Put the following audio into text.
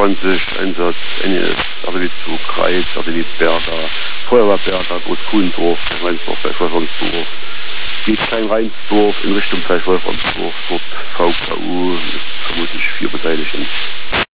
24 Einsatz, NES, Satellitzug, Kreis, Satellitberger, Feuerwehrberger, Großkuhlendorf, Reinsdorf, Wolframsdorf. Geht kein Reinsdorf in Richtung Wolframsdorf, dort VKU, vermutlich 4 Beteiligten.